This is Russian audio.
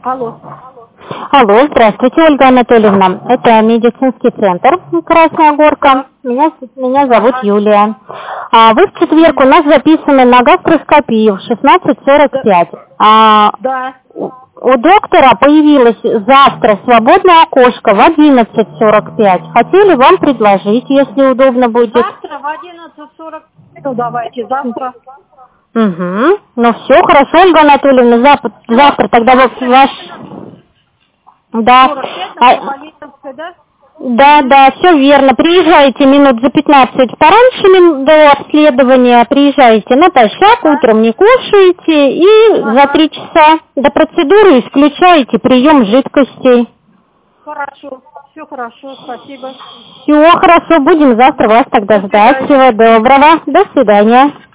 Алло. Алло, здравствуйте, Ольга Анатольевна. Это медицинский центр Красная Горка. Меня зовут Юлия. Вы в четверг у нас записаны на гастроскопию в 16:45. Да. У доктора появилось завтра свободное окошко в 11:45. Хотели вам предложить, если удобно будет. Завтра в 11:40. Ну, давайте завтра. Угу. Ну все, хорошо, Ольга Анатольевна, завтра тогда ваш... Да. 45, да? Да, все верно. Приезжайте минут за 15 пораньше до обследования, приезжайте натощак, утром не кушаете и за 3 часа до процедуры исключаете прием жидкостей. Хорошо, все хорошо, спасибо. Все хорошо, будем завтра вас тогда ждать. Всего доброго, до свидания.